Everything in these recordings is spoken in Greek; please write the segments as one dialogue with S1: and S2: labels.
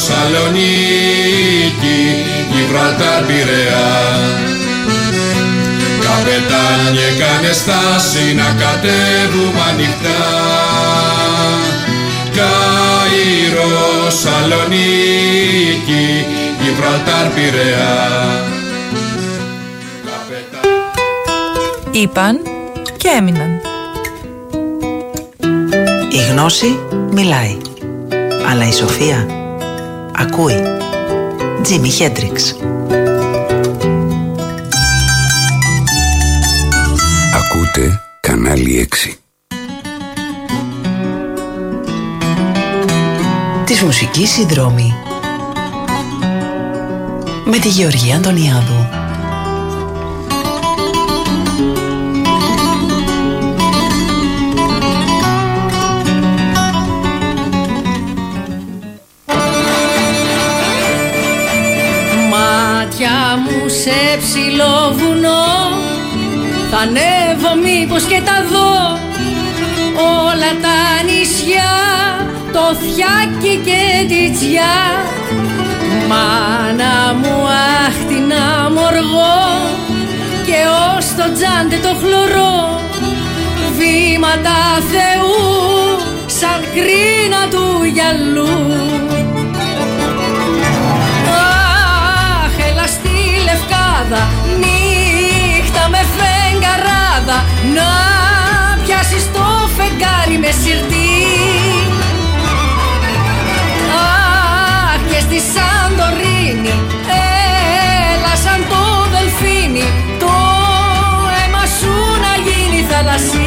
S1: Σαλονίκη, Γιβραλτάρ, Πειραιά. Καπετάνιε κάνε στάση να κατέβουμε ανοιχτά. Καΐρο, Σαλονίκη, Γιβραλτάρ, Πειραιά.
S2: Είπαν και έμειναν.
S3: Η γνώση μιλάει, αλλά η σοφία ακούει. Τζίμι Χέντριξ.
S4: Ακούτε κανάλι 6.
S3: Της μουσικής συνδρόμη με τη Γεωργία Αντωνιάδου.
S5: Μάτια μου σε ψηλό βουνό, θα ανέβω μήπως και τα δω όλα τα νησιά, το Θιάκι και τη Τσιά. Μάνα μου αχ την αμοργό και ως το τζάντε το χλωρό, βήματα Θεού σαν κρίνα του γυαλού. Αχ έλα στη Λευκάδα, νύχτα με φεγγαράδα, να πιάσεις το φεγγάρι με σιρτή. Αχ και στη Σαντορίνη, έλα σαν το δελφίνι, το αίμα σου να γίνει θαλασσί.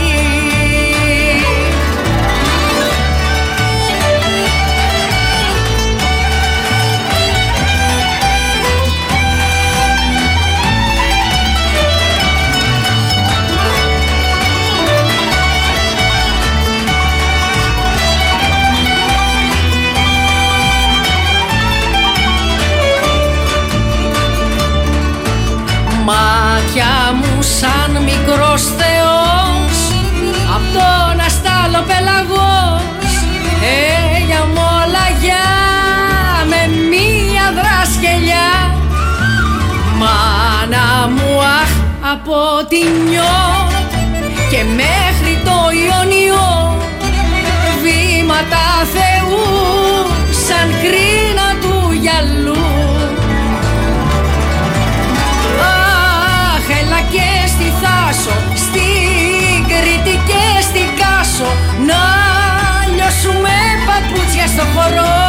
S5: Μάτια μου σαν μικρός θεός, απ' τον αστάλο πελαγός, έλια μολαγιά με μία δρασκελιά. Μάνα μου αχ από την Νιώ και μέχρι το Ιωνιό, βήματα Θεού σαν κρίνα του γυαλού. Και στη Θάσο, στην Κρήτη και στην Κάσο, να λιώσουμε παπούτσια στο χορό.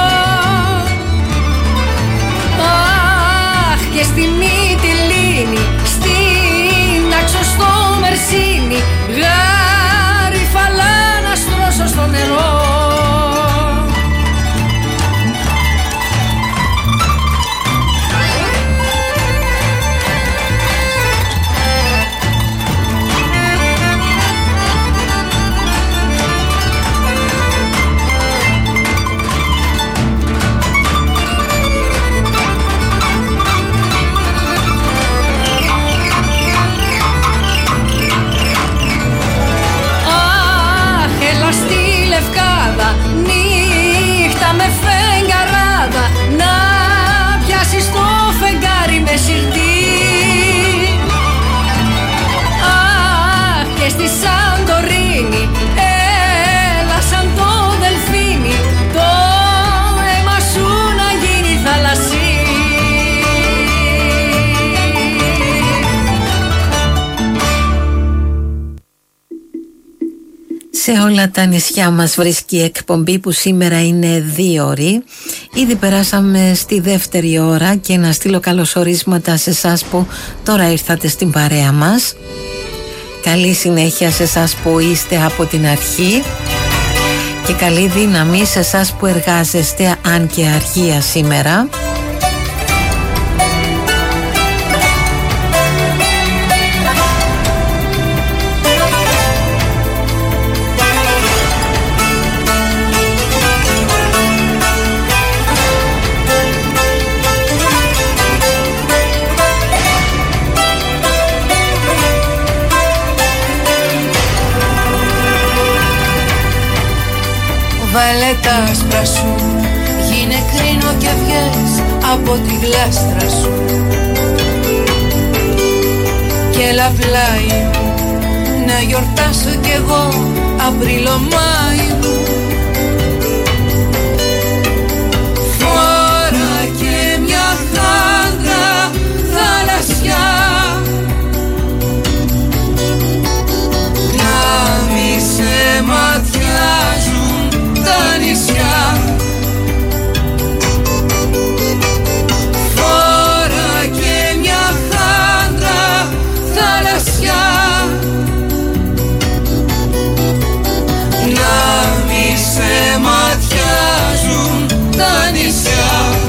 S5: Αχ και στη Μυτιλήνη, στην Άξο στο Μερσίνη, γαριφαλά να στρώσω στο νερό. Νύχτα με φεγγαράδα, να πιάσεις το φεγγάρι με σιρτή. Αχ και στη Σαντορίνη, έλα σαν το δελφίνι, το αίμα σου να γίνει θαλασσί.
S6: Σε όλα τα νησιά μας βρίσκει η εκπομπή που σήμερα είναι 2 ώρες. Ήδη περάσαμε στη δεύτερη ώρα και να στείλω καλωσορίσματα σε εσάς που τώρα ήρθατε στην παρέα μας. Καλή συνέχεια σε εσάς που είστε από την αρχή και καλή δύναμη σε εσάς που εργάζεστε αν και αργία σήμερα.
S5: Βάλε τα άσπρα σου
S7: Γίνε κρίνο και βγες από τη γλάστρα σου και έλα πλάι μου να γιορτάσω κι εγώ Απρίλο-Μάη μου. Φόρα και μια χάντρα θαλασσιά να μη σε ματιάζουν τα νησιά. Φόρα και μια χάντρα θαλασσιά να μη σε ματιάζουν τα νησιά.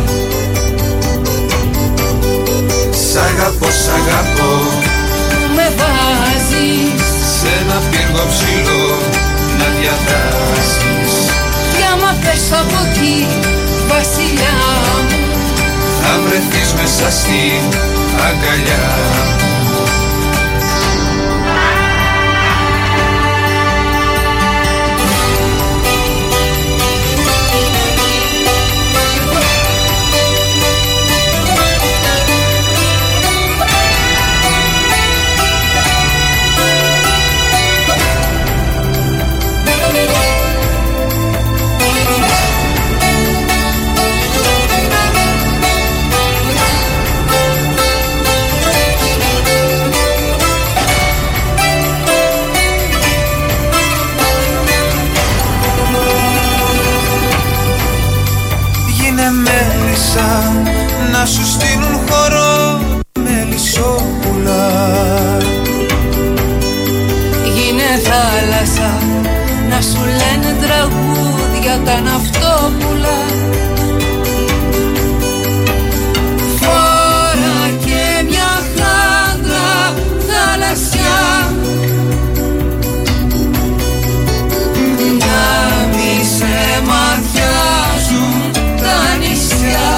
S1: Σ' αγαπώ, σ' αγαπώ,
S7: με βάζεις
S1: σε ένα πύργο ψηλό να διατάσεις.
S7: κι άμα πέσω από εκεί, βασιλιά μου,
S1: θα βρεθείς μέσα στην αγκαλιά μου.
S8: Να σου στείλουν χορό μελισσόπουλα.
S7: γίνε θάλασσα να σου λένε τραγούδια τα ναυτόπουλα. Φόρα και μια χάντρα θαλασσιά να μη σε ματιάζουν τα νησιά.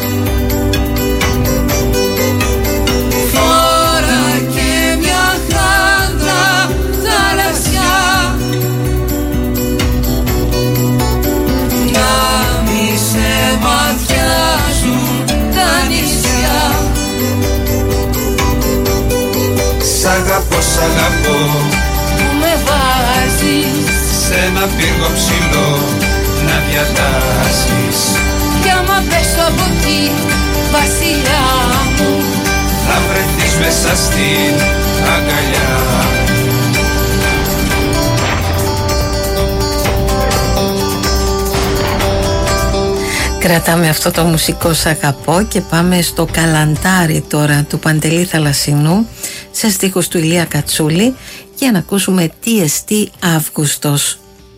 S1: Σ' αγαπώ, σ' αγαπώ,
S7: που με βάζεις
S1: σε ένα πύργο ψηλό να διατάσεις.
S7: κι άμα πέσω από εκεί, βασιλιά μου,
S1: θα βρεθείς μέσα στην αγκαλιά.
S6: Κρατάμε αυτό το μουσικό «Σ' αγαπώ» και πάμε στο Καλαντάρι τώρα του Παντελή Θαλασσινού σε στίχους του Ηλία Κατσούλη για να ακούσουμε τι εστί Αύγουστος.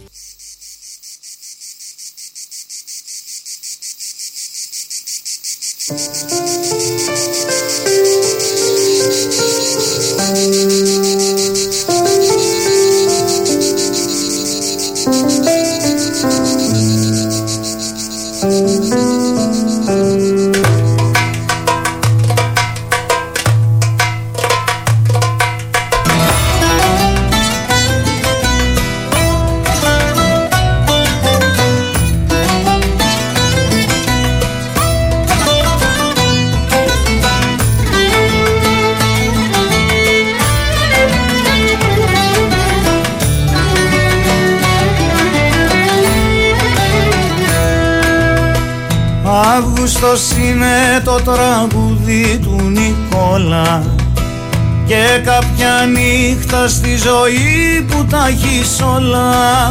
S8: Αύγουστος είναι το τραγούδι του Νικόλα και κάποια νύχτα στη ζωή που τα έχεις όλα.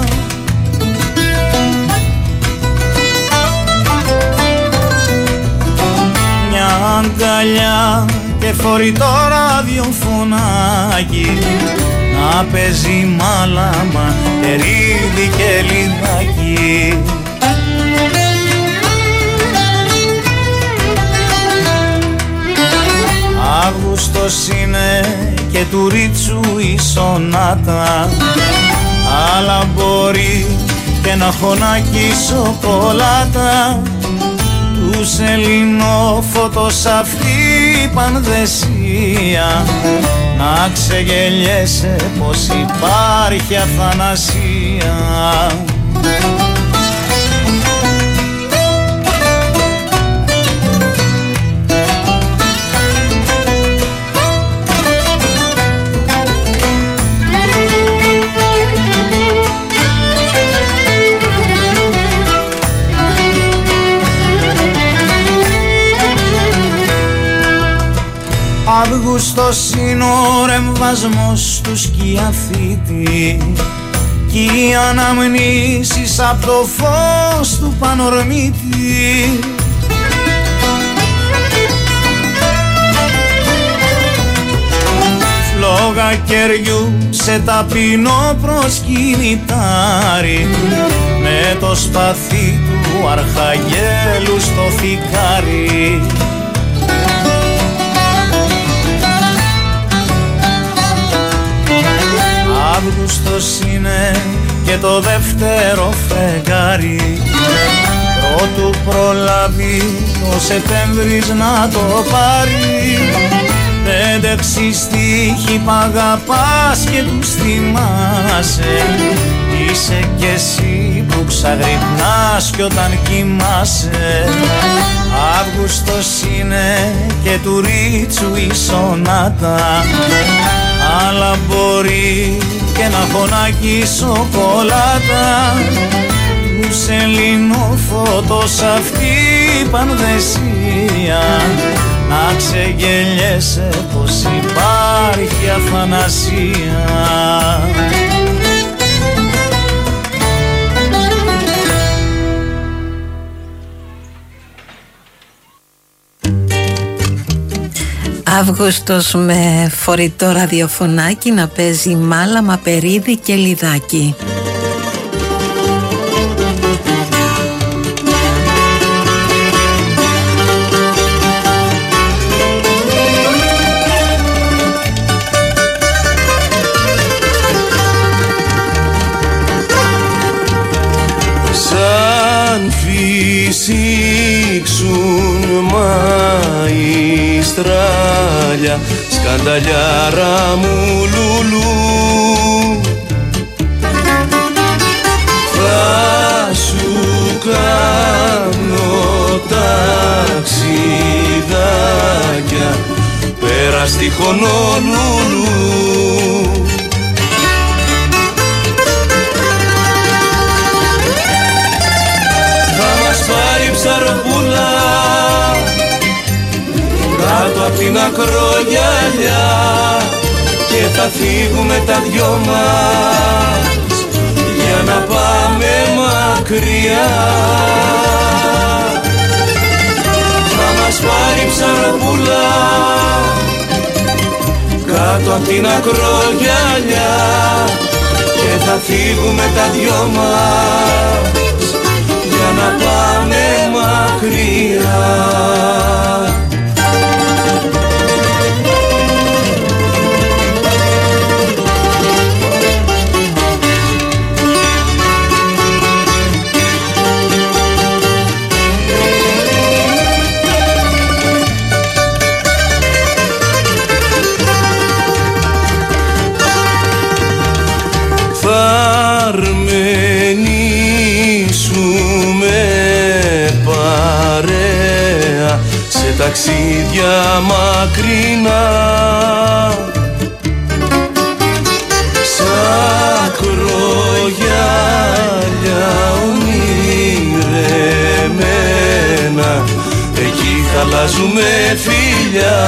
S8: Μια αγκαλιά και φορητό ραδιοφωνάκι να παίζει μάλαμα, ερίδι και λιδάκι. Αύγουστος είναι και του Ρίτσου η σονάτα, αλλά μπορεί και να χωνάκι σοκολάτα, του Ελληνόφωτος αυτή η πανδεσία, να ξεγελιέσαι πως υπάρχει αθανασία. Αύγουστος είναι ο ρεμβασμός του σκιαθήτη κι οι αναμνήσεις απ' το φως του πανορμήτη. Φλόγα κεριού σε ταπεινό προσκυνητάρι με το σπαθί του αρχαγγέλου στο θικάρι. Αύγουστος είναι και το δεύτερο φεγγάρι, πρώτου προλάβει ο Σεπτέμβρης να το πάρει. 5-6 στίχοι π' αγαπάς και τους θυμάσαι, είσαι κι εσύ που ξαγρυπνάς κι όταν κοιμάσαι. Αύγουστος είναι και του ρίτσου η σονάτα, αλλά μπορεί και να φωνάκι σοκολάτα. Μου σε λινοφωτός αυτή η πανδεσία, να ξεγελιέσαι πως υπάρχει αθανασία.
S6: Αύγουστος με φορητό ραδιοφωνάκι να παίζει μάλαμα, περίδι και λιδάκι.
S9: Σαν φυσήξουν μαϊστράλια, σκανταλιάρα μου λουλού, θα σου κάνω ταξιδάκια πέρα στη Χονολούλου. Πάρει ψαροπούλα κάτω απ' την ακρογιαλιά και θα φύγουμε τα δυο μας για να πάμε μακριά. Θα μας πάρει ψαροπούλα κάτω απ' την ακρογιαλιά και θα φύγουμε τα δυο μας για να πάμε μακριά. Ταξίδια μακρινά, σαν κρογιάλια ονειρεμένα, εκεί χαλάζουμε φιλιά.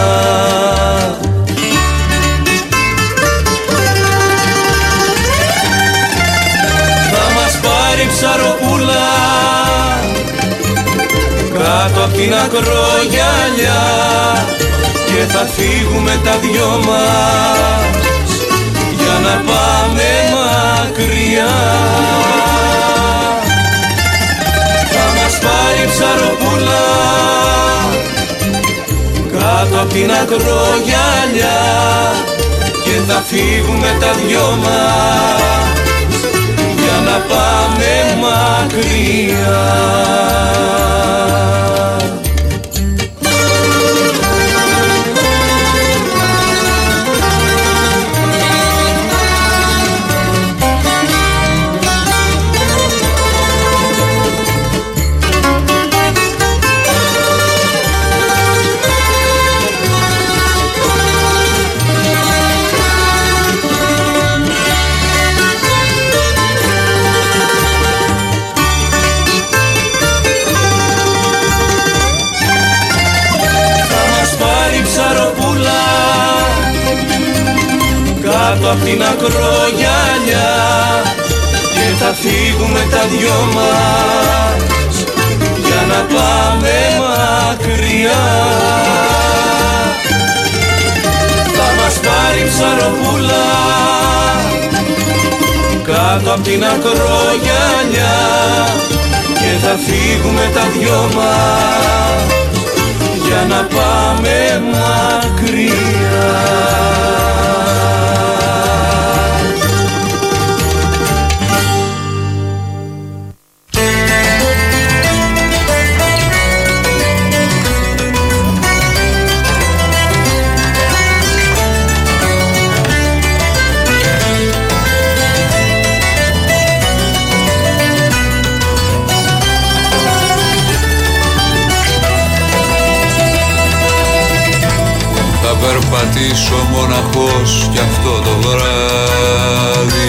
S9: Θα μας πάρει ψαροπούλα κάτω απ' την ακρογιαλιά και θα φύγουμε τα δυο μας για να πάμε μακριά. Θα μας πάρει ψαροπούλα κάτω απ' την ακρογιαλιά και θα φύγουμε τα δυο μας για να πάμε μακριά. κάτω απ' την ακρογιαλιά και θα φύγουμε τα δυο μας για να πάμε μακριά. Θα μας πάρει ψαροπούλα κάτω απ' την ακρογιαλιά και θα φύγουμε τα δυο μας για να πάμε μακριά.
S10: Περπατήσω μοναχός κι αυτό το βράδυ,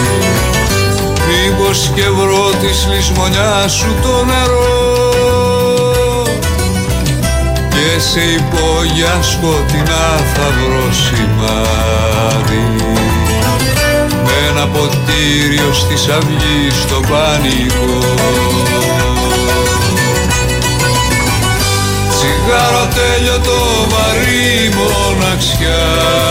S10: μήπως και βρω της λησμονιάς σου το νερό και σε υπόγεια σκοτεινά θα βρω σημάδι με ένα ποτήριο στις αυγής στο πανικό. Τσιγάρο τέλειωτο βαρύ μοναξιά,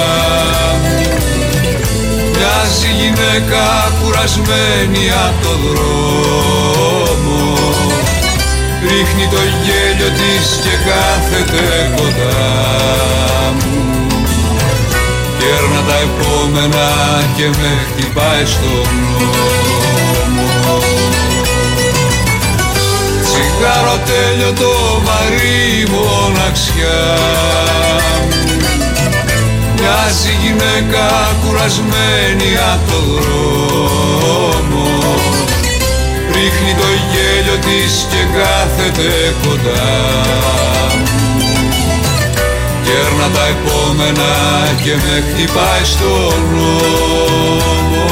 S10: μοιάζει γυναίκα κουρασμένη απ' το δρόμο, ρίχνει το γέλιο της και κάθεται κοντά μου, κέρνα τα επόμενα και με χτυπάει στον νόμο. Τσιγάρο τέλειωτο βαρύ μοναξιά, μοιάζει γυναίκα κουρασμένη απ' το δρόμο, ρίχνει το γέλιο της και κάθεται κοντά μου, κέρνα τα επόμενα και με χτυπάει στον νόμο.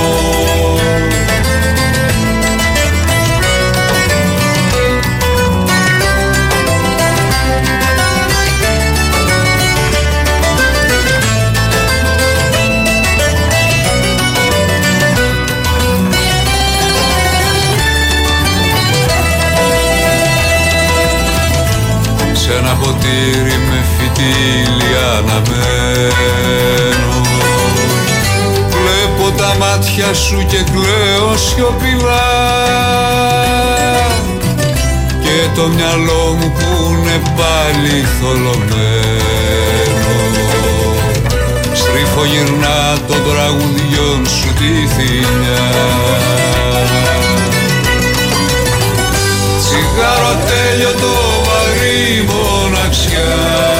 S10: Σ' ένα ποτήρι με φυτίλι αναμένω, βλέπω τα μάτια σου και κλαίω σιωπηλά και το μυαλό μου που είναι πάλι θολωμένο στρίφω γυρνά των τραγουδιών σου τη θηλιά. Τσιγάρο τέλειωτο βαρύ μοναξιά,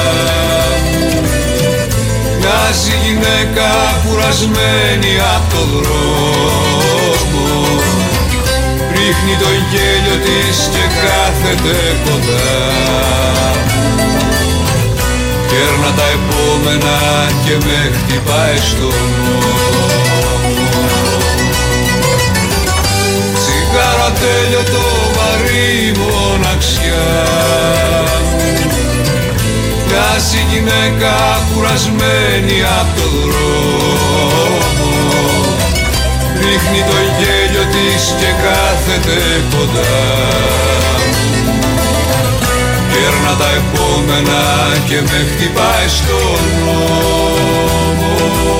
S10: μοιάζει γυναίκα κουρασμένη απ' το δρόμο, ρίχνει το γέλιο της και κάθεται κοντά μου, κέρνα τα επόμενα και με χτυπάει στον νόμο. Τσιγάρο τέλειωτο βαρύ μοναξιά, μοιάζει γυναίκα κουρασμένη απ' το δρόμο, ρίχνει το γέλιο της και κάθεται κοντά μου, κέρνα τα επόμενα και με χτυπάει στον νόμο.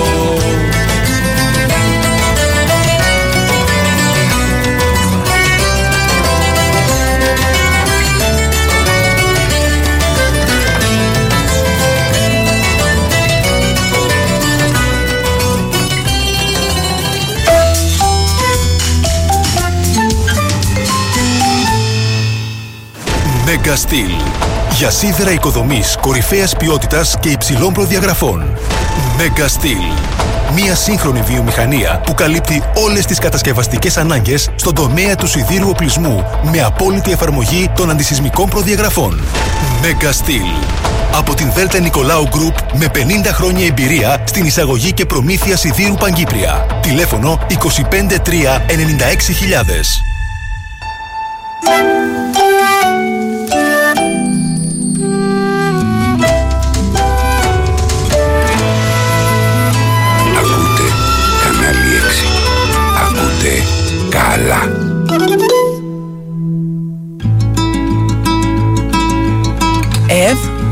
S11: Mega Steel. Για σίδερα οικοδομής κορυφαίας ποιότητας και υψηλών προδιαγραφών. Mega Steel. Μια σύγχρονη βιομηχανία που καλύπτει όλες τις κατασκευαστικές ανάγκες στον τομέα του σιδήρου οπλισμού με απόλυτη εφαρμογή των αντισυσμικών προδιαγραφών. Mega Steel. Από την Δέλτα Νικολάου Group με 50 χρόνια εμπειρία στην εισαγωγή και προμήθεια σιδήρου Παγκύπρια. Τηλέφωνο 253 96 000.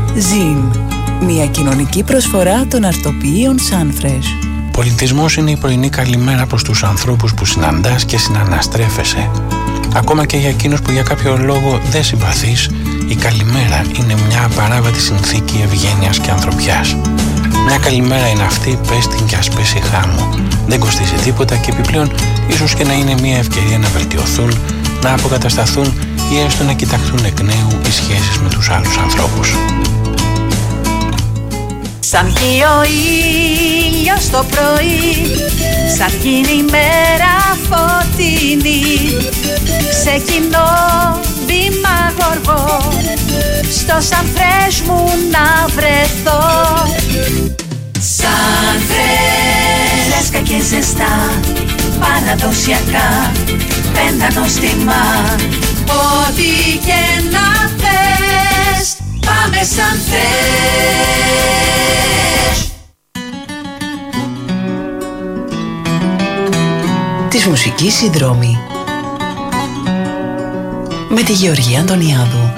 S12: Ζιν, μια κοινωνική προσφορά των αρτοποιείων Sunfresh.
S13: Πολιτισμός είναι η πρωινή καλημέρα προς τους ανθρώπους που συναντάς και συναναστρέφεσαι. Ακόμα και για εκείνους που για κάποιο λόγο δεν συμπαθείς, η καλημέρα είναι μια απαράβατη συνθήκη ευγένειας και ανθρωπιάς. Μια καλημέρα είναι αυτή, πες την κι ας πέσει χάμω. Δεν κοστίζει τίποτα και επιπλέον ίσως και να είναι μια ευκαιρία να βελτιωθούν, να αποκατασταθούν ή έστω να κοιταχτούν εκ νέου οι σχέσεις με τους άλλους ανθρώπους.
S14: Σαν βγει ο ήλιος το πρωί, σαν γίνει η μέρα φωτεινή, ξεκινώ βήμα γοργό, στο Sunfresh μου να βρεθώ. Sunfresh, φρέσκα και ζεστά, παραδοσιακά, πέντα νοστιμά, ό,τι και να θες, πάμε Sunfresh.
S3: Της μουσικής συνδρόμη με τη Γεωργία Αντωνιάδου.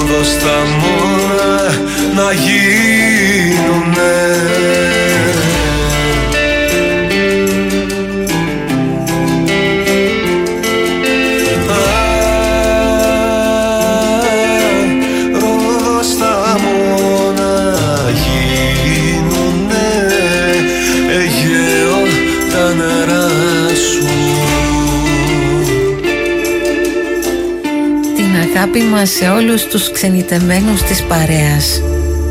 S9: ρόδος τα μόνα να γίνουνε.
S6: Αγάπη μας σε όλους τους ξενιτεμένους της παρέας.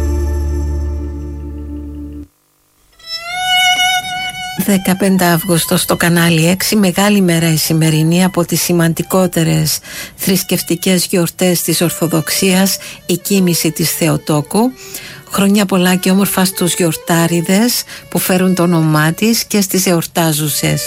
S6: «15 Αύγουστο στο κανάλι 6, μεγάλη μέρα η σημερινή, από τις σημαντικότερες θρησκευτικές γιορτές της Ορθοδοξίας, η κοίμηση της Θεοτόκου. Χρόνια πολλά και όμορφα στους γιορτάριδες που φέρουν το όνομά της και στις εορτάζουσες.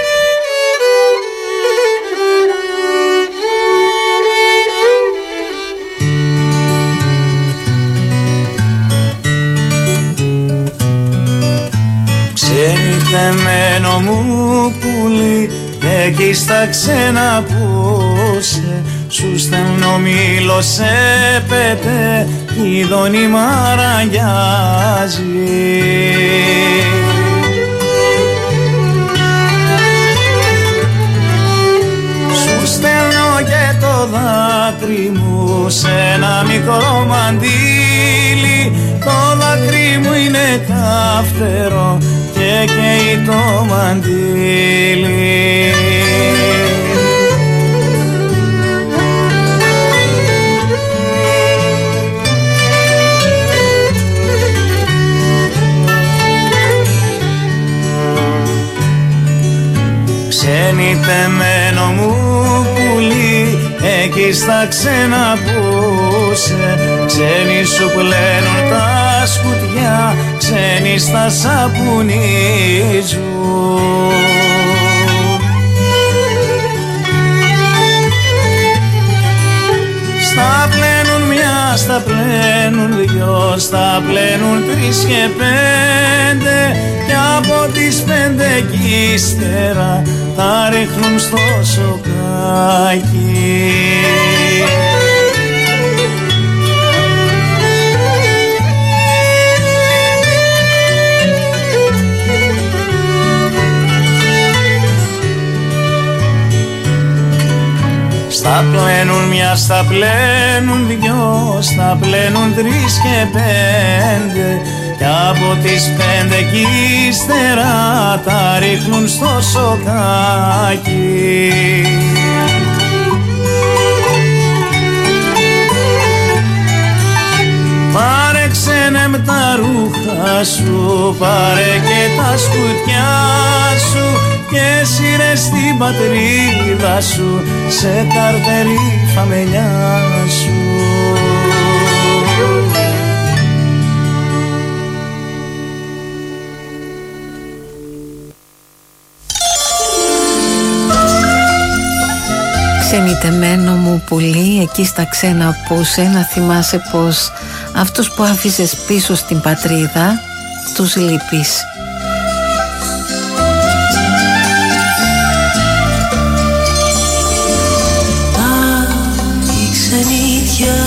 S8: Ξενιτεμένο μου πουλί, εκεί στα ξένα πούσε, σου στέλνω μήλο σε πετέ, η δόνη μαραγιάζει. Σου στέλνω και το δάκρυ μου σε ένα μικρό μαντίλι, το δάκρυ μου είναι καυτερό και καίει το μαντίλι. Ξενιτεμένο μου πουλί, εκεί στα ξένα πούσε, ξένοι σου πλένουν τα σκουτιά, ξένοι στα σαπουνίζουν. Στα πλένουν μια, στα πλένουν δυο, στα πλένουν 3 και 5, και από τις 5 κι ύστερα τα ρίχνουν στο σοκάκι. Στα πλένουν μια, στα πλένουν δυο, στα πλένουν 3 και 5, κι από τις 5 κι ύστερα τα ρίχνουν στο σοκάκι. Πάρε ξένε μ' τα ρούχα σου, πάρε και τα σκουτιά σου, και σύρε στην πατρίδα σου, σε καρτερή φαμελιά σου.
S6: Ξενιτεμένο μου πουλί, εκεί στα ξένα πούσε, να θυμάσαι πως αυτούς που άφησες πίσω στην πατρίδα τους λείπεις.
S14: Η ξενιτιά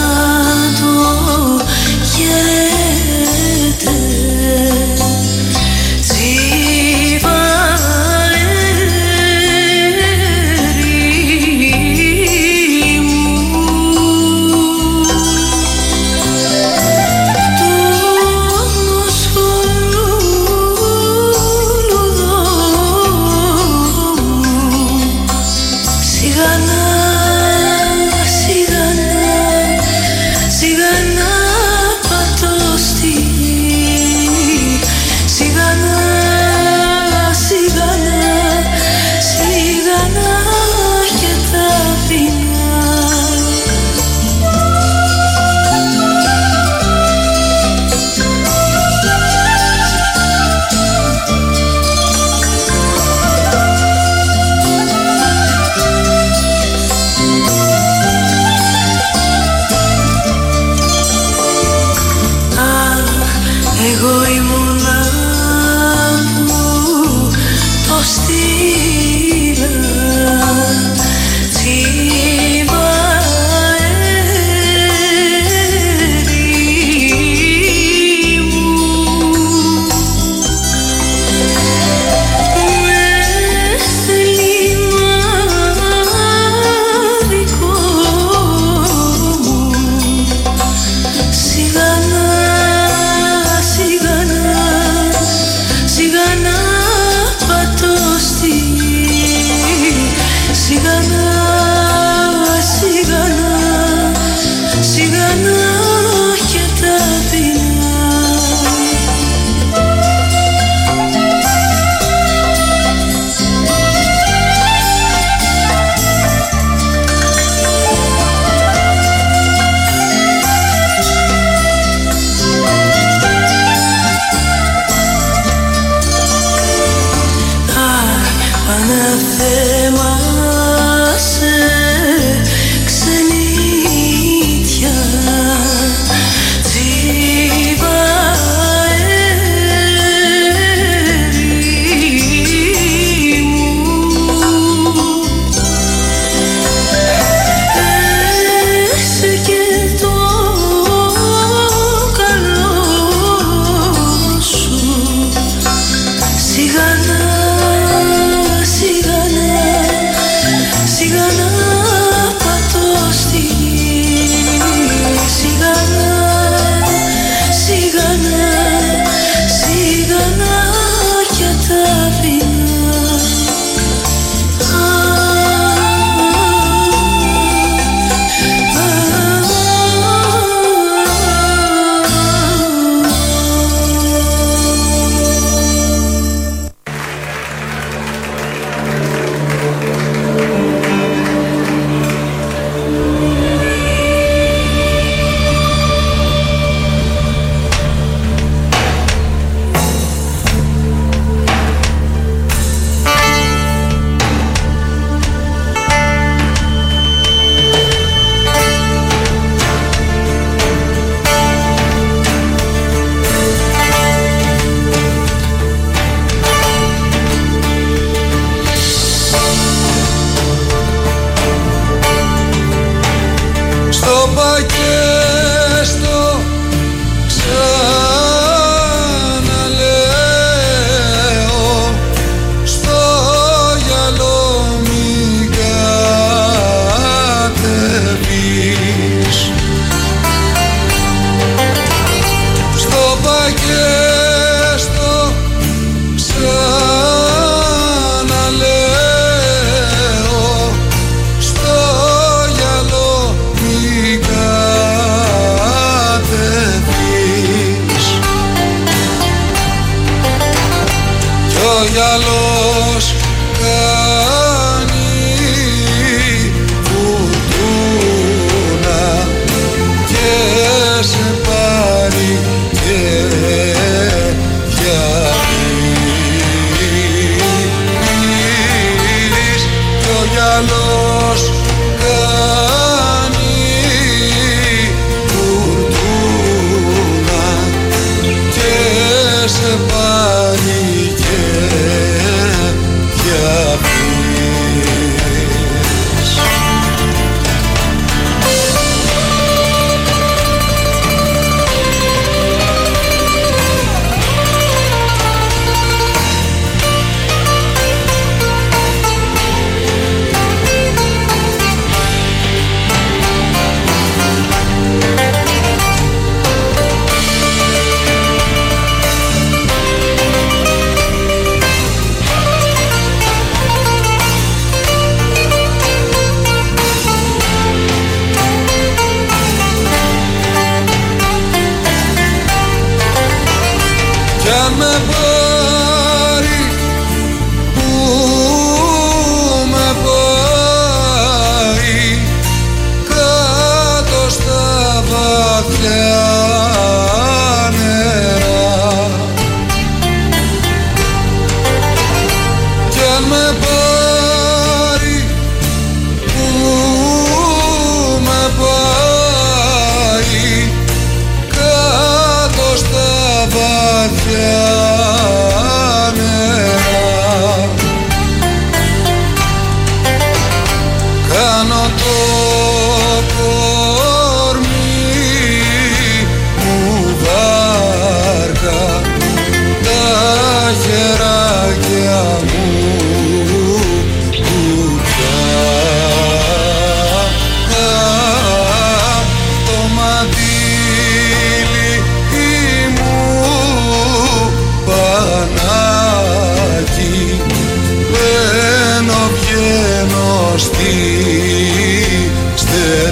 S14: του χαίρεται,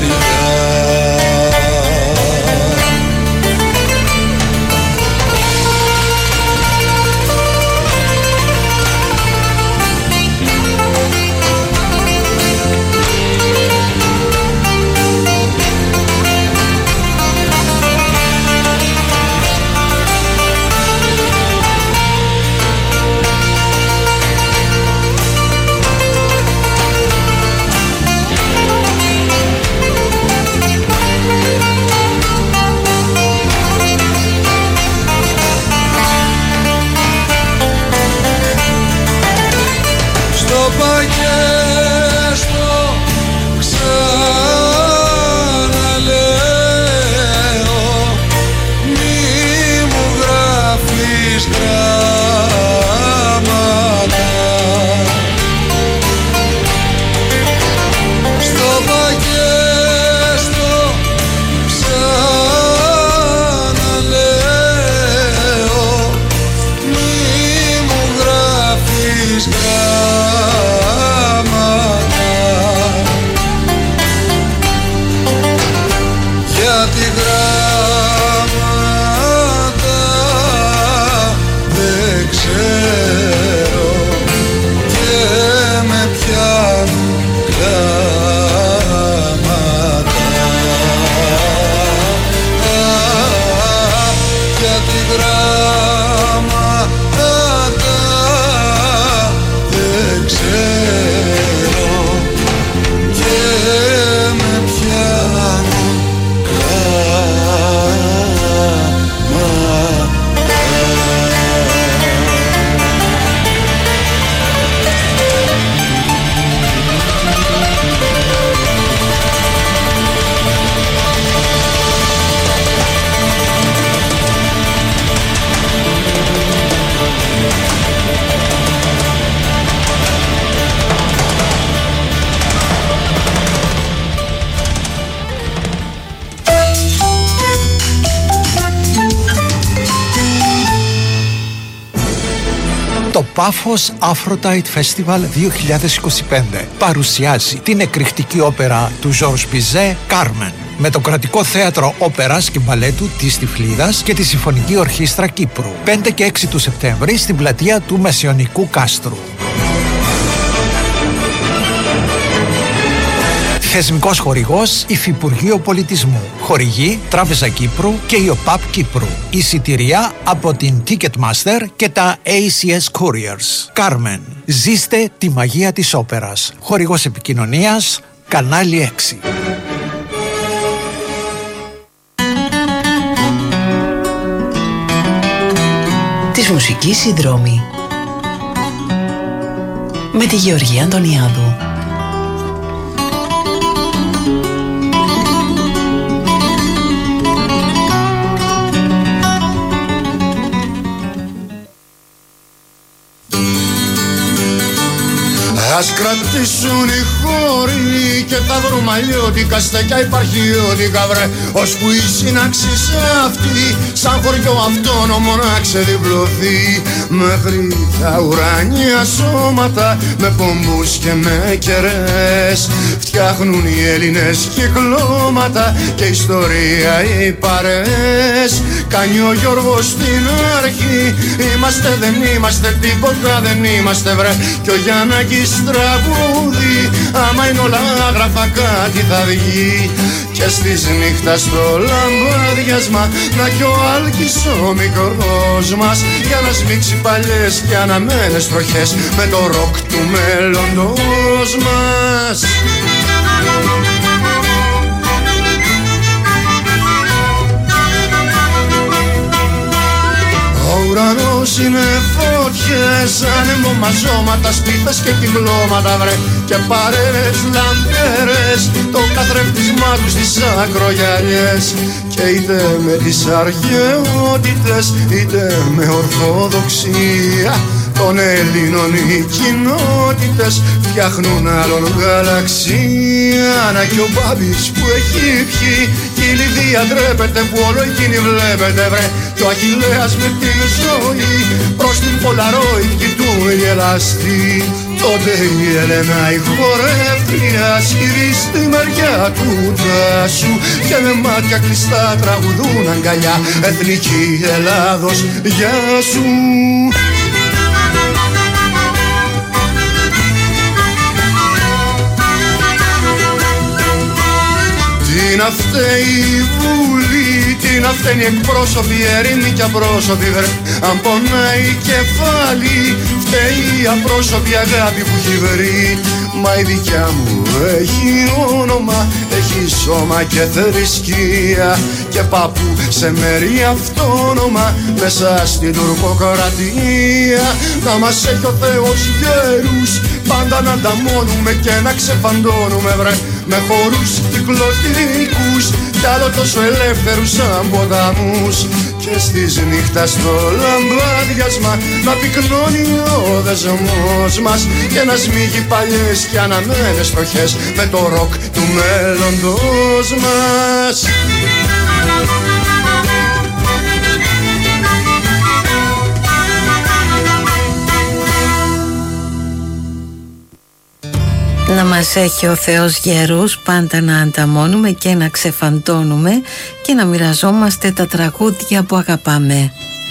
S15: Το Πάφος Aphrodite Festival 2025 παρουσιάζει την εκρηκτική όπερα του Georges Bizet «Carmen» με το Κρατικό Θέατρο Όπερας και Μπαλέτου της Τυφλίδας και τη Συμφωνική Ορχήστρα Κύπρου 5 και 6 του Σεπτέμβρη στην πλατεία του Μεσαιωνικού Κάστρου. Θεσμικός χορηγός Υφυπουργείο Πολιτισμού. Χορηγή Τράπεζα Κύπρου και η ΟΠΑΠ Κύπρου. Εισιτηρία από την Ticketmaster και τα ACS Couriers. Carmen. Ζήστε τη μαγεία της όπερας. Χορηγός επικοινωνίας Κανάλι 6.
S3: Της μουσικής συνδρόμη με τη Γεωργία Αντωνιάδου.
S16: Ας κρατήσουν οι χώροι και θα βρούμε αλλιώτικα στεκιά υπαρχιώτικα βρε, ώσπου η σύναξη σε αυτή σαν χωριό αυτόνομο να ξεδιπλωθεί μέχρι τα ουράνια σώματα με πομπούς και με κερές. Φτιάχνουν οι Έλληνες κυκλώματα και ιστορία οι παρές. Κάνει ο Γιώργος στην αρχή, είμαστε δεν είμαστε τίποτα δεν είμαστε βρε, και ο Γιάννακης τραγούδι, άμα είναι όλα άγραφα κάτι θα βγει. Και στις νύχτας στο λαμπάδιασμα να κι ο Άλκης ο μικρός μας, για να σμίξει παλιές και αναμένες τροχές με το ροκ του μέλλοντος μας. Ο ουρανός είναι φωτιές, ανεμομαζώματα, σπίθες και κυκλώματα βρε, και παρέες λαμπέρες, το καθρέφτισμά τους στις ακρογιαλιές. Και είτε με τις αρχαιότητες είτε με ορθοδοξία των Ελλήνων οι κοινότητες φτιάχνουν άλλον γαλαξία. Να κι ο Μπάμπης που έχει πιει κι η Λιδία ντρέπεται που όλο εκείνη βλέπετε βρε. Κι ο Αχιλλέας με την ζωή προς την Πολαρόιτ κοιτούν γελαστή. Τότε η Έλενα η χορεύτρια σκύβει στη μεριά του Τάσου και με μάτια κλειστά τραγουδούν αγκαλιά εθνική Ελλάδος γεια σου. Τι να φταίει η Βουλή, τι να φταίνει εκπρόσωποι, ερήμοι κι απρόσωποι βρε. Αν πονάει κεφάλι, φταίει η απρόσωπη αγάπη που έχει βρει. Μα η δικιά μου έχει όνομα, έχει σώμα και θρησκεία και παππού σε μέρη αυτόνομα μέσα στην τουρκοκρατία. Να μας έχει ο Θεός γέρους, πάντα να ανταμώνουμε και να ξεφαντώνουμε βρε. Με χορούς κυκλωτικούς κι άλλο τόσο ελεύθερους σαν ποταμούς. Και στις νύχτας το λαμπάδιασμα να πυκνώνει ο δεσμός μας και να σμίγει παλιές και αναμένες φτωχές με το ροκ του μέλλοντος μας.
S6: Να μας έχει ο Θεός γερούς, πάντα να ανταμώνουμε και να ξεφαντώνουμε και να μοιραζόμαστε τα τραγούδια που αγαπάμε.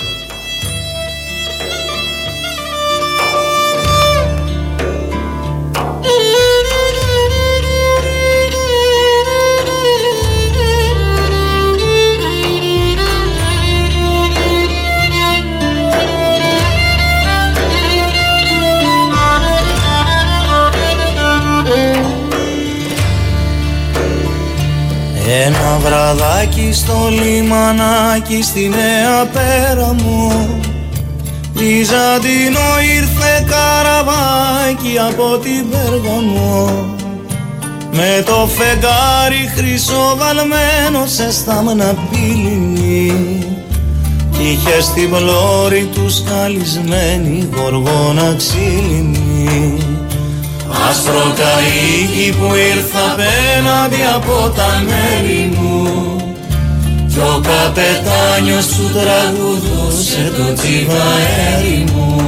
S8: Ένα βραδάκι στο λιμανάκι στη Νέα Πέραμο, Βυζαντινό ήρθε καραβάκι από την Πέργαμο, με το φεγγάρι χρυσοβαλμένο σε στάμνα πύληνη κι είχε στην πλώρη του σκαλισμένη γοργόνα ξύλινη. Άσπρο καΐκι που ήρθα απέναντι από τα μέρη μου κι ο καπετάνιος του τραγουδούσε το τσιβαέρι μου.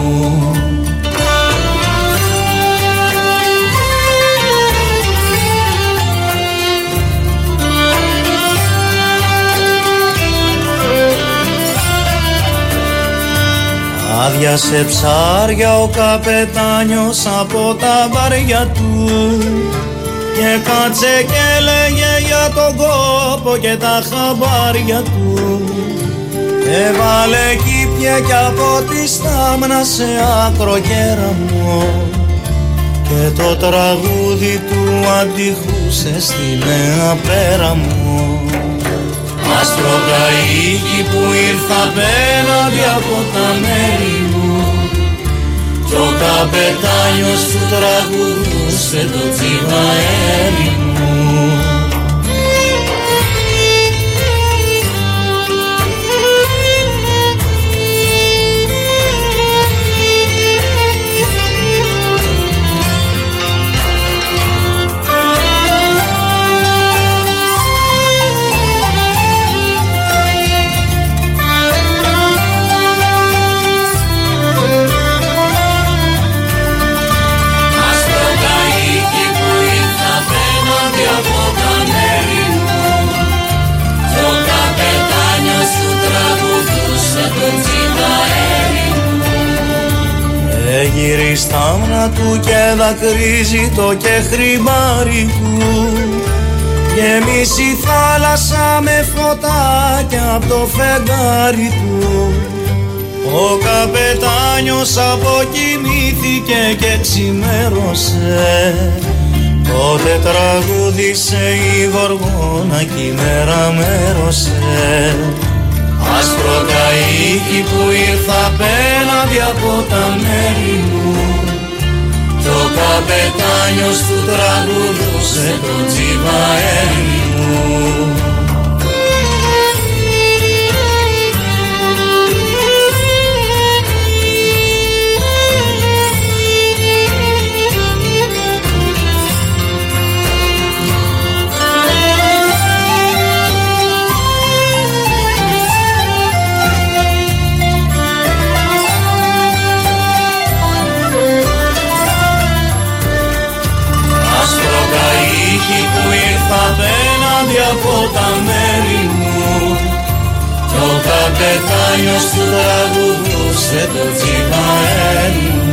S8: Άδειασε ψάρια ο καπετάνιος από τα βαριά του και κάτσε και έλεγε για τον κόπο και τα χαμπάρια του. Έβαλε κήπια κι από τη στάμνα σε άκρο κέραμο και το τραγούδι του αντιχούσε στη Νέα Πέραμο. Άσπρο καΐκι που ήρθα απέναντι από τα μέρη μου κι ο καπετάνιος του τραγουδούσε το τσιβαέρι μου. Γυρί στάμνα του και δακρύζει το κεχρημάρι του, γεμίσει θάλασσα με φωτάκια από το φεγγάρι του. Ο καπετάνιος αποκοιμήθηκε και ξημέρωσε, τότε τραγούδισε η γοργόνα κι η μέρα μέρωσε. Άσπρο καΐκι που ήρθα απέναντι από τα μέρη μου κι ο καπετάνιος του τραγουδούσε το τσιβαέρι μου. από τα μέρη μου κι ο καπετάνιος του τραγουδούσε το τσιγκαρέλι μου.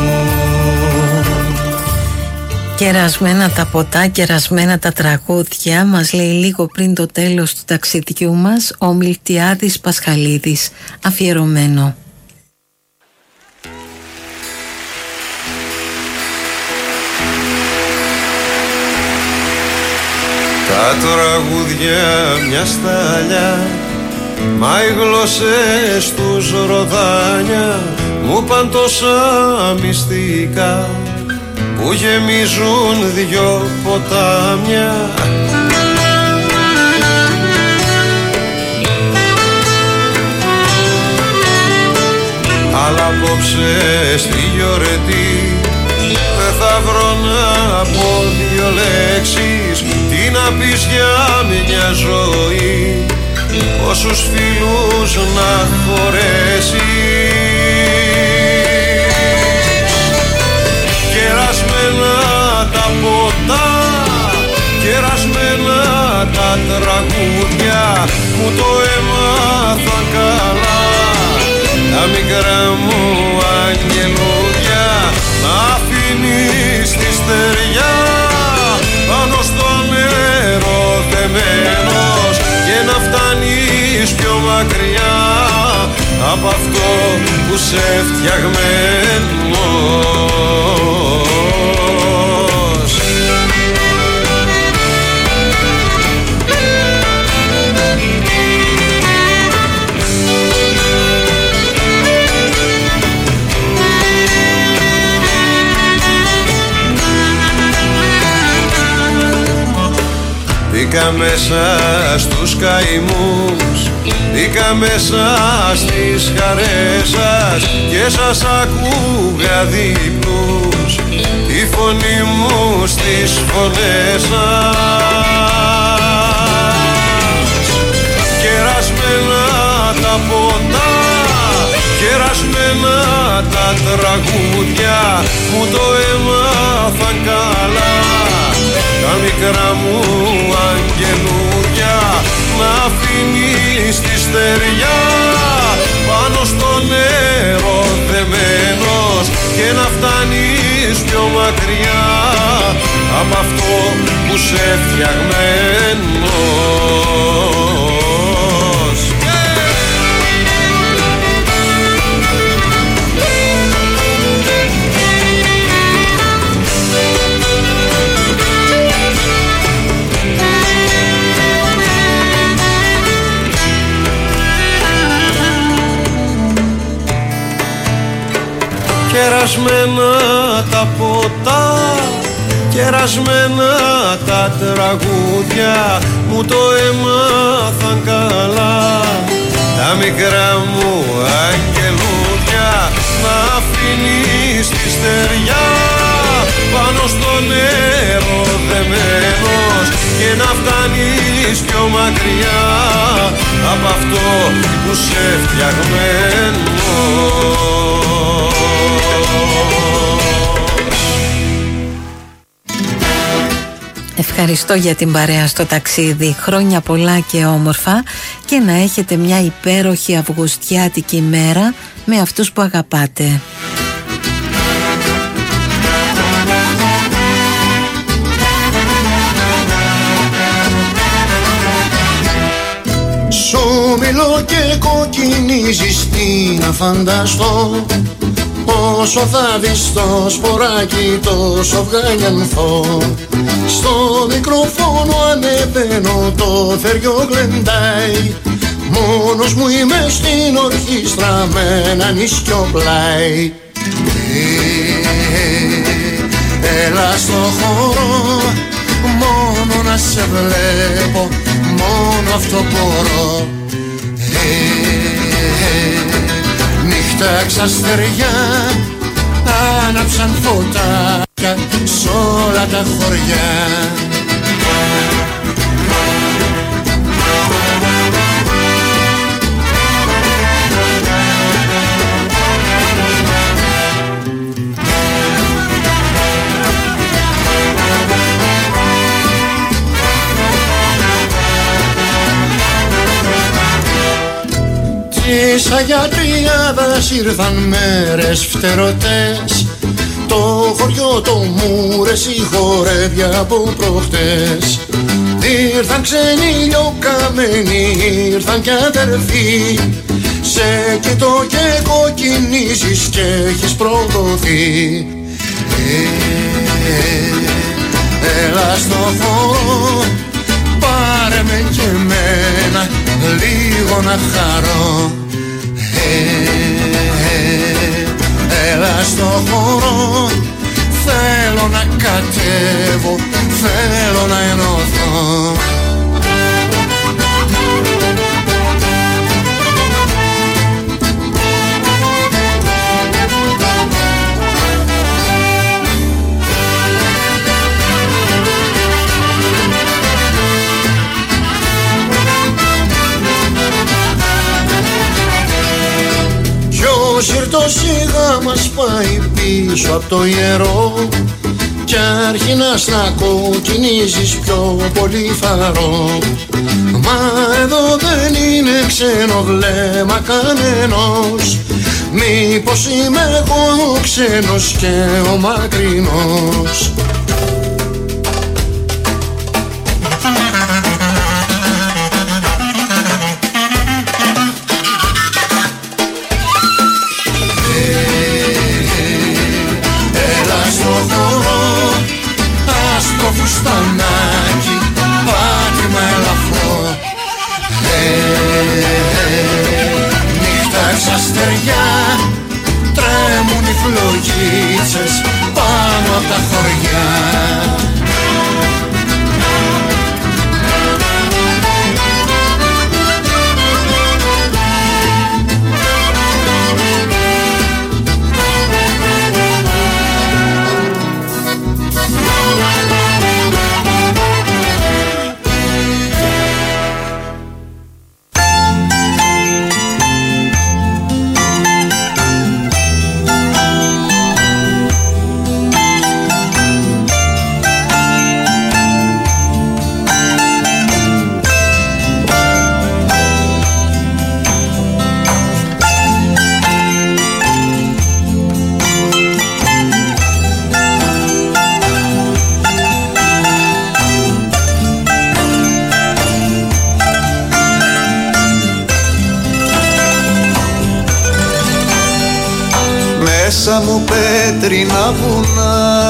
S6: Κερασμένα τα ποτά, κερασμένα τα τραγούδια, μας λέει λίγο πριν το τέλος του ταξιδιού μας ο Μιλτιάδης Πασχαλίδης, αφιερωμένο.
S9: Τα τραγούδια μια στάλια, μα οι γλώσσες τους ροδάνια μου παν τόσα μυστικά που γεμίζουν δυο ποτάμια. Αλλά απόψε στη γιορτή δεν θα βρω να πω δυο λέξεις, τι να πεις για μια ζωή, πόσους φίλους να χωρέσεις. Κερασμένα τα ποτά, κερασμένα τα τραγούδια μου το έμαθαν καλά τα μικρά μου αγγελούδια. Να αφήνεις τη στεριά πάνω στο νερό δεμένος και να φτάνεις πιο μακριά από αυτό που σε φτιαγμένος. Μπήκα μέσα στους καημούς, μπήκα μέσα στις χαρές σας και σας ακούγα διπλούς τη φωνή μου στις φωνές σας. Κερασμένα τα ποτά, κερασμένα τα τραγούδια μου το έμαθαν καλά τα μικρά μου αγγελούδια. Να αφήνεις τη στεριά πάνω στο νερό δεμένος και να φτάνεις πιο μακριά από αυτό που σε φτιαγμένος. Κερασμένα τα ποτά, κερασμένα τα τραγούδια μου το έμαθαν καλά τα μικρά μου αγγελούδια. Να αφήνεις τη στεριά πάνω στο νερό δεμένος και να φτάνεις πιο μακριά από αυτό που σε φτιαγμένος.
S6: Ευχαριστώ για την παρέα στο ταξίδι. Χρόνια πολλά και όμορφα και να έχετε μια υπέροχη αυγουστιάτικη μέρα με αυτούς που αγαπάτε.
S16: Σου μιλώ και κοκκινίζεις, τι να φανταστώ, όσο θα δεις το σποράκι τόσο βγαλιανθώ. Στο μικρόφωνο ανεβαίνω, το θεριό γλεντάει, μόνος μου είμαι στην ορχήστρα με ένα νησκιό πλάι. Έλα στο χώρο, μόνο να σε βλέπω, μόνο αυτό μπορώ. Νύχτα ξαστεριά, άναψαν φωτάκια σ' όλα τα χωριά. Ζήσα για τριάδας, ήρθαν μέρες φτερωτές. Το χωριό το Μούρες η χορεύια από προχτές. Ήρθαν ξένοι λιοκαμένοι, ήρθαν κι αδερφοί. Σε κοιτώ και κοκκινίζεις και έχεις προδοθεί. Έλα στο χώρο, πάρε με και εμένα λίγο να χαρώ. Έλα στο χώρο, θέλω να κατέβω, θέλω να ενωθώ. Ο σιρτός σιγά μας πάει πίσω από το ιερό κι αρχινάς να κοκκινίζεις πιο πολύ φαρό. Μα εδώ δεν είναι ξένο βλέμμα κανένος, μήπως είμαι εγώ ο ξένος και ο μακρινός. Φουστανάκι, πάτημα ελαφρό. Νύχτα εξαστεριά, τρέμουν οι φλογίτσες πάνω απ' τα χωριά.
S17: Μέσα μου πέτρινα βουνά,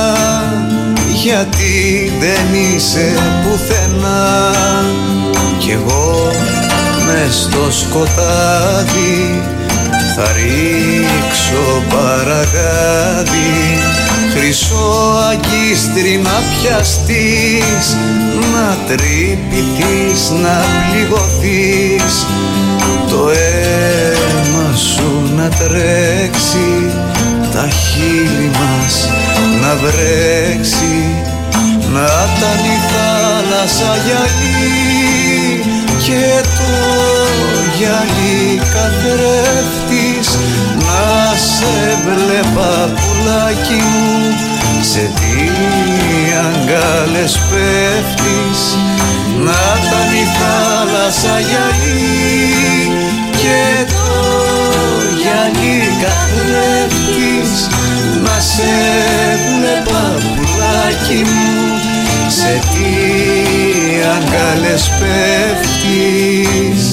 S17: γιατί δεν είσαι πουθενά. Κι εγώ μες στο σκοτάδι θα ρίξω παραγάδι. Χρυσό αγκίστρι να πιαστείς, να τρυπηθείς, να πληγωθείς. Το αίμα σου να τρέξει, τα χείλη μας να βρέξει. Να ήταν η θάλασσα γυαλί και το γυαλί καθρέφτης. Να σε βλέπα πουλάκι μου, σε τι αγκάλες πέφτεις. Να ήταν η θάλασσα γυαλί και το γυαλί καθρέφτης. Να σε βλέπα πουλάκι μου, σε τι αγκάλες πέφτεις.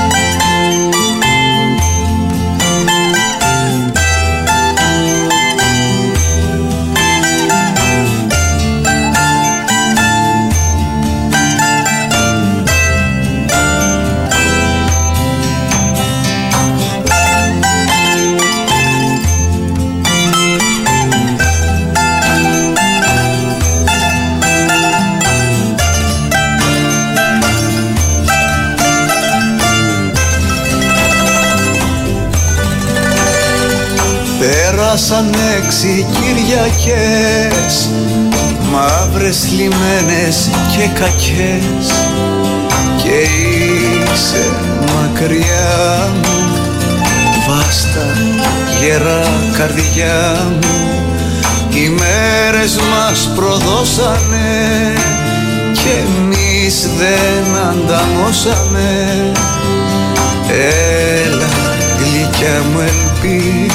S17: Πέρασαν 6 Κυριακές, μαύρες θλιμμένες και κακές. Και είσαι μακριά μου, βάστα γερά καρδιά μου. Οι μέρες μας προδώσανε και εμείς δεν ανταμώσαμε. Έλα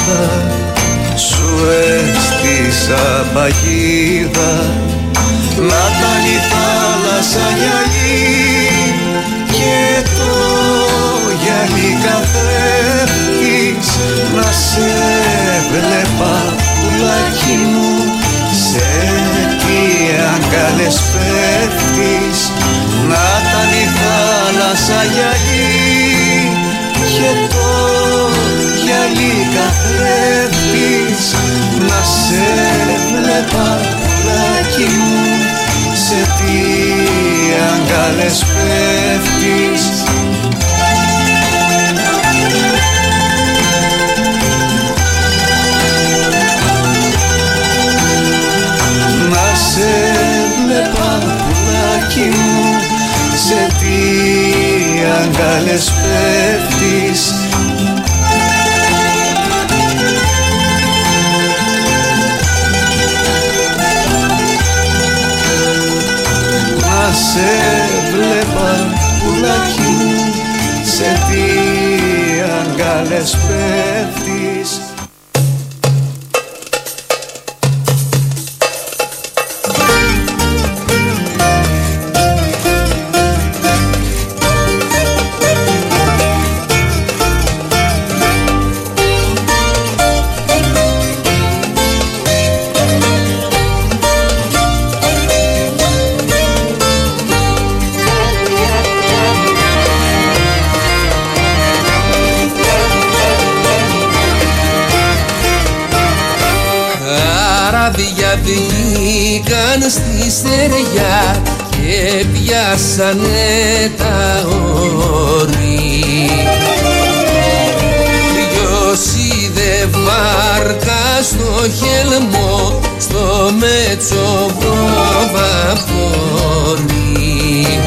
S17: παγίδα, σου έστησα παγίδα, να ήταν η θάλασσα γυαλί και το γυαλί καθρέφτης, να σε βλέπα πουλάκι μου, σε τι αγκάλες πέφτεις, να ήταν η θάλασσα γυαλί και το γυαλί καθρέφτης, να σε βλέπα πουλάκι μου, σε τι αγκάλες πέφτεις. Να σε βλέπα πουλάκι μου, σε τι αγκάλες πέφτεις. Να σε βλέπα πουλάκι μου, σε τι αγκάλες πέφτεις.
S18: Βγήκαν στη στεριά και πιάσανε τα όρη. Ποιος είδε βάρκα στο χελμό, στο μετσοβροβαπόρι.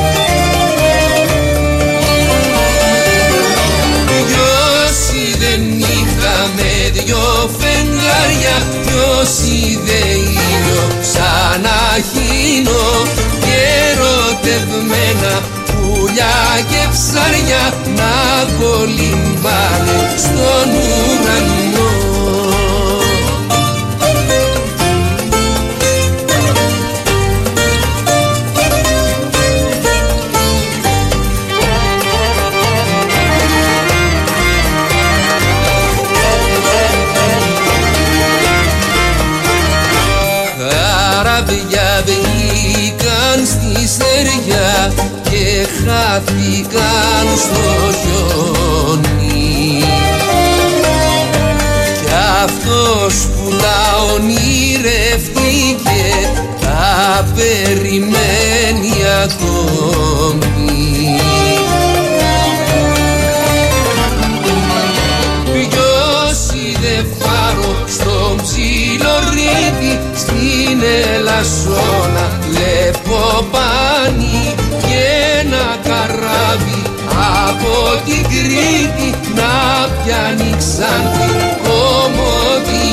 S18: Ποιος είδε νύχτα με δυο φεγγάρια, ποιος είδε ήλιο σαν αχίνο και ερωτευμένα πουλιά και ψάρια να κολυμπάνε στον ουρανό. Βγήκαν στη στεριά και χάθηκαν στο χιόνι. Κι αυτός που τα ονειρεύτηκε τα περιμένει ακόμη. Ποιος είδε φάρο στον ψιλορίδι, στην Ελασσόνα Λεποπάνη και ένα καράβι από την Κρήτη να πιάνει Ξάνθη Κομωτινή.